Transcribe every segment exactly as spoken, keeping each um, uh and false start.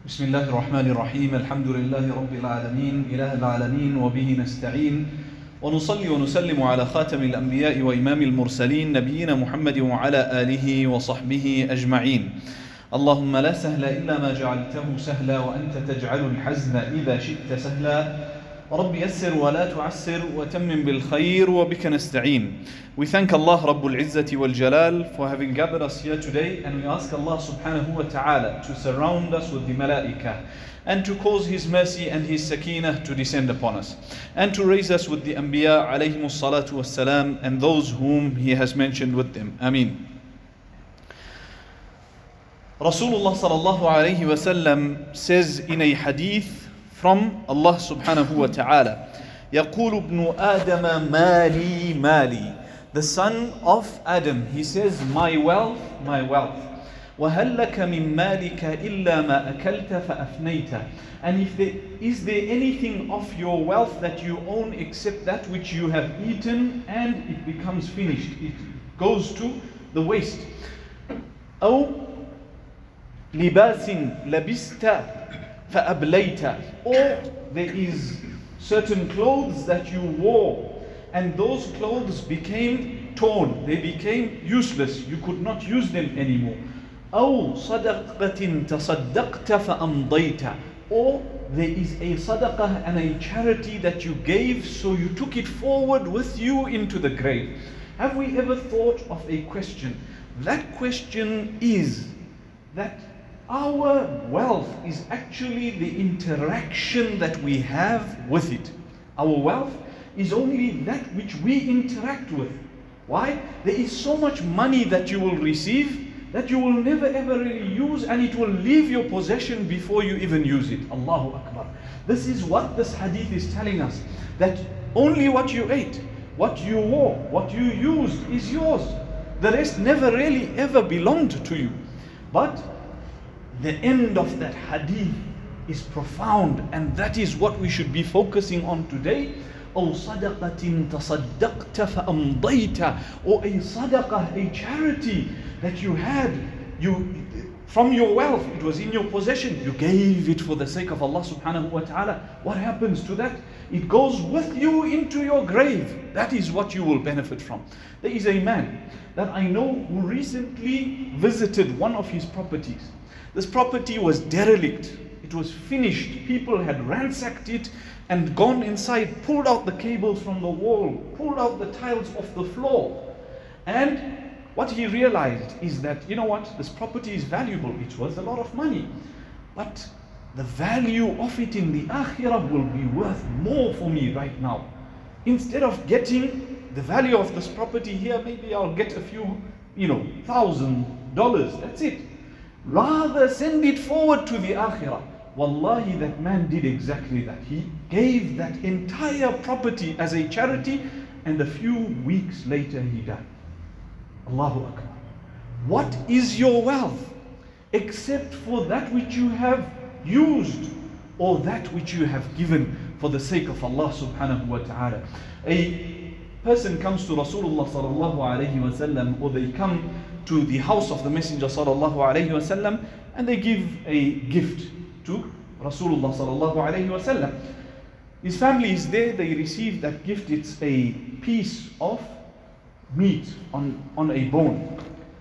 بسم الله الرحمن الرحيم الحمد لله رب العالمين إله العالمين وبه نستعين ونصلي ونسلم على خاتم الأنبياء وإمام المرسلين نبينا محمد وعلى آله وصحبه أجمعين. اللهم لا سهل إلا ما جعلته سهلا وأنت تجعل الحزن إذا شئت سهلا. رب يسر ولا تعسر وتمم بالخير وبك نستعين. We thank Allah Rabbul Izzati wal Jalal for having gathered us here today, and we ask Allah subhanahu wa ta'ala to surround us with the malaika and to cause His mercy and His sakinah to descend upon us, and to raise us with the Anbiya alayhimus salatu wassalam and those whom He has mentioned with them. Ameen. Rasulullah sallallahu alayhi wa sallam says in a hadith from Allah subhanahu wa ta'ala, يقول ابن آدم مالي مالي. The son of Adam, he says, my wealth, my wealth. وَهَلْ لَكَ مِن مَالِكَ إِلَّا مَا أَكَلْتَ فَأَفْنَيْتَ. And if there, is there anything of your wealth that you own except that which you have eaten and it becomes finished, it goes to the waste. أو لباس لبست فأبليت. Or there is certain clothes that you wore and those clothes became torn, they became useless, you could not use them anymore. أو صدقة تصدقت فأمضيت. Or there is a sadaqah and a charity that you gave, so you took it forward with you into the grave. Have we ever thought of a question? That question is that our wealth is actually the interaction that we have with it. Our wealth is only that which we interact with. Why? There is so much money that you will receive that you will never ever really use, and it will leave your possession before you even use it. Allahu Akbar. This is what this hadith is telling us, that only what you ate, what you wore, what you used is yours. The rest never really ever belonged to you. But the end of that hadith is profound, and that is what we should be focusing on today. أو صدقة تصدقت فأمضيت. Or a sadaqah, a charity that you had, you from your wealth, it was in your possession, you gave it for the sake of Allah subhanahu wa ta'ala. What happens to that? It goes with you into your grave. That is what you will benefit from. There is a man that I know who recently visited one of his properties. This property was derelict. It was finished. People had ransacked it and gone inside, pulled out the cables from the wall, pulled out the tiles off the floor. And what he realized is that, you know what, this property is valuable, it's worth a lot of money. But the value of it in the akhirah will be worth more for me right now. Instead of getting the value of this property here, maybe I'll get a few, you know, thousand dollars, that's it. Rather send it forward to the akhirah. Wallahi, that man did exactly that. He gave that entire property as a charity, and a few weeks later he died. Allahu Akbar. What is your wealth except for that which you have used or that which you have given for the sake of Allah subhanahu wa ta'ala? A person comes to Rasulullah sallallahu alayhi wa sallam, or they come to the house of the Messenger sallallahu alayhi wa sallam, and they give a gift to Rasulullah sallallahu alayhi wa sallam. His family is there, they receive that gift. It's a piece of meat on, on a bone.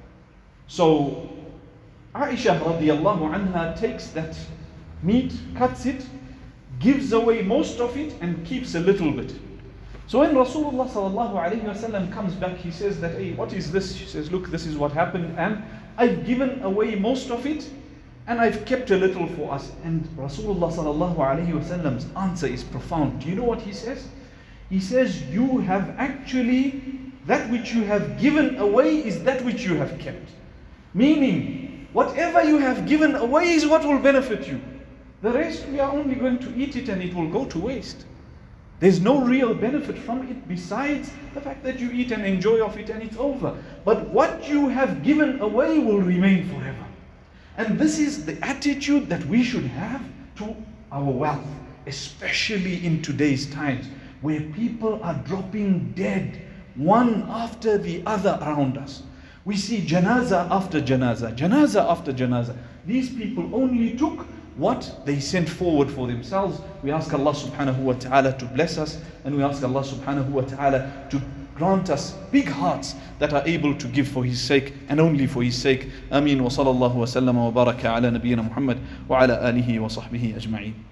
So Aisha radiallahu anha takes that meat, cuts it, gives away most of it and keeps a little bit. So when Rasulullah sallallahu alayhi wa sallam comes back, he says that, hey, what is this? She says, look, this is what happened, and I've given away most of it and I've kept a little for us. And Rasulullah sallallahu alayhi wa sallam's answer is profound. Do you know what he says? He says, you have actually, that which you have given away is that which you have kept. Meaning, whatever you have given away is what will benefit you. The rest, we are only going to eat it and it will go to waste. There's no real benefit from it besides the fact that you eat and enjoy of it and it's over. But what you have given away will remain forever. And this is the attitude that we should have to our wealth, especially in today's times, where people are dropping dead one after the other around us. We see janaza after janaza, janaza after janaza. These people only took what they sent forward for themselves. We ask Allah subhanahu wa ta'ala to bless us, and we ask Allah subhanahu wa ta'ala to grant us big hearts that are able to give for His sake and only for His sake. Ameen wa sallallahu wa sallam wa baraka ala nabiyyina Muhammad wa ala alihi wa sahbihi ajma'in.